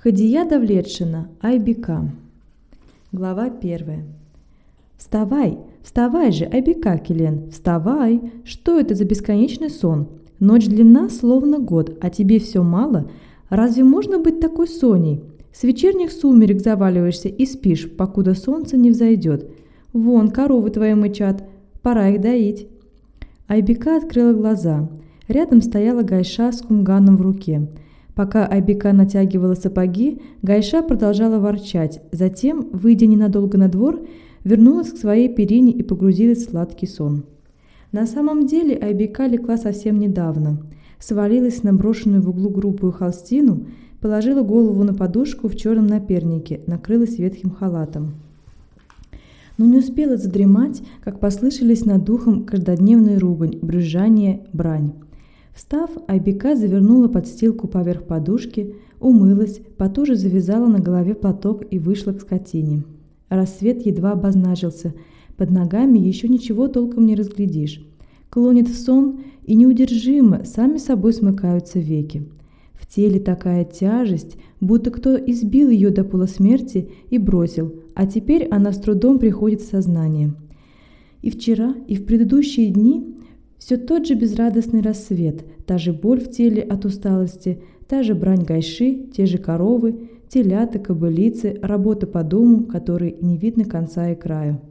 Хадия Давлетшина, Айбека. Глава 1. «Вставай, вставай же, Айбека Келен, вставай! Что это за бесконечный сон? Ночь длинна, словно год, а тебе все мало? Разве можно быть такой соней? С вечерних сумерек заваливаешься и спишь, покуда солнце не взойдет. Вон, коровы твои мычат, пора их доить». Айбека открыла глаза. Рядом стояла Гайша с кумганом в руке. Пока Айбека натягивала сапоги, Гайша продолжала ворчать, затем, выйдя ненадолго на двор, вернулась к своей перине и погрузилась в сладкий сон. На самом деле Айбека легла совсем недавно. Свалилась на брошенную в углу грубую холстину, положила голову на подушку в черном напернике, накрылась ветхим халатом. Но не успела задремать, как послышались над духом каждодневная ругань, брюзжание, брань. Встав, Айбека завернула подстилку поверх подушки, умылась, потуже завязала на голове платок и вышла к скотине. Рассвет едва обозначился, под ногами еще ничего толком не разглядишь. Клонит в сон, и неудержимо сами собой смыкаются веки. В теле такая тяжесть, будто кто избил ее до полусмерти и бросил, а теперь она с трудом приходит в сознание. И вчера, и в предыдущие дни все тот же безрадостный рассвет, та же боль в теле от усталости, та же брань Гайши, те же коровы, телята, кобылицы, работа по дому, которой не видно конца и краю.